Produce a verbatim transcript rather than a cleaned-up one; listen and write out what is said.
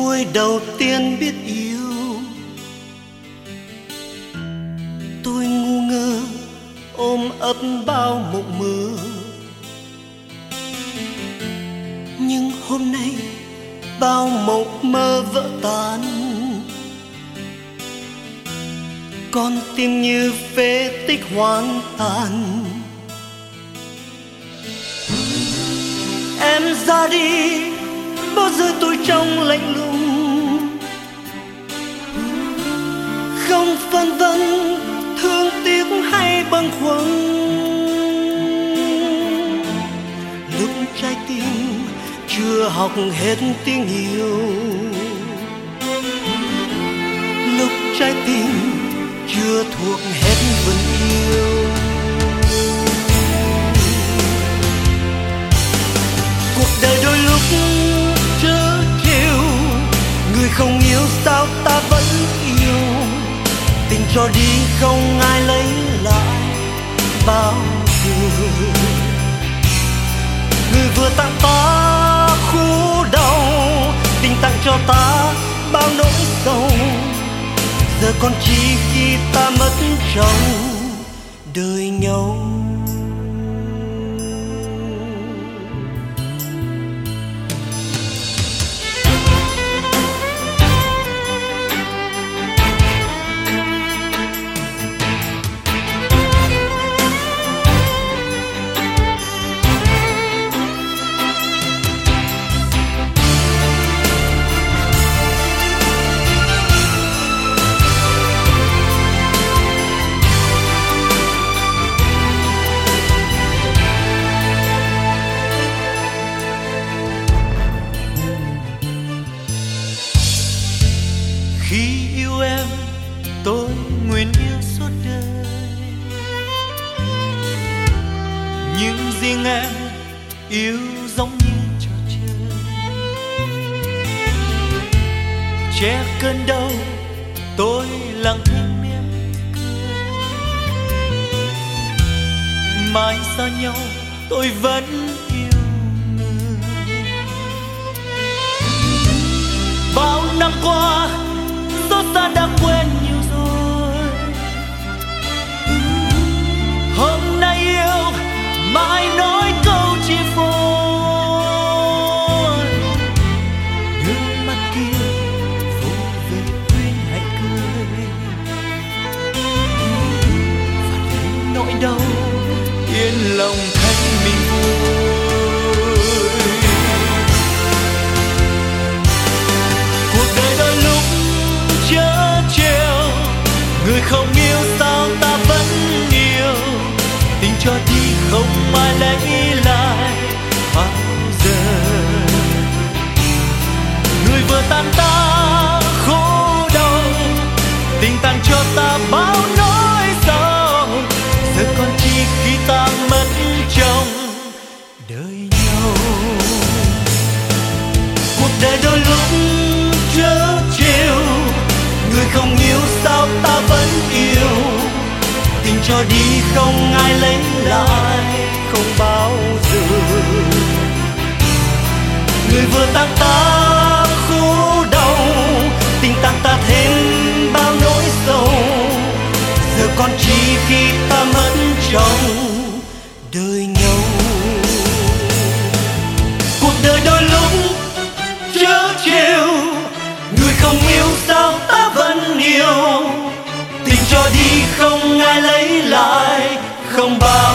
Tôi đầu tiên biết yêu, tôi ngu ngơ ôm ấp bao mộng mơ. Nhưng hôm nay bao mộng mơ vỡ tan, con tim như phế tích hoang tàn. Em ra đi bao giờ tôi trong lạnh lùng, không phân vân thương tiếc hay bâng khuâng. Lúc trái tim chưa học hết tiếng yêu, lúc trái tim chưa thuộc hết vần yêu. Cuộc đời đôi lúc trớ trêu, người không yêu sao ta vẫn yêu. Tình cho đi không ai lấy lại bao giờ. Người vừa tặng ta khổ đau, tình tặng cho ta bao nỗi sầu. Giờ còn chỉ khi ta mất trong đời nhau. Khi yêu em tôi nguyện yêu suốt đời, nhưng riêng em yêu giống như trò chơi. Che cơn đau tôi lặng im mỉm cười, mãi xa nhau tôi vẫn yêu người. Bao năm qua xót xa đã quên nhiều rồi, hôm nay yêu mãi nói câu chia phôi. Nước mắt kia vô về quên hãy cười, và đến nỗi đau yên lòng thấy mình vui. Cuộc đời đôi lúc chớ trêu, người không yêu sao ta vẫn yêu. Tình cho đi không ai lấy lại bao giờ. Người vừa tan ta khổ đau, tình tặng cho ta bao nỗi sầu. Giờ còn chỉ khi ta mất trong đời nhau. Cuộc đời đôi lúc chớ trêu, người không yêu sao ta vẫn yêu. Tình cho đi không ai lấy lại không bao giờ. Người vừa tặng ta khổ đau, tình tặng ta thêm bao nỗi sầu. Giờ còn chỉ khi ta mất trong đời nhau. Cuộc đời đôi lúc chớ trêu, người không yêu sao ta vẫn yêu. Tình cho đi không ai lấy lại không bao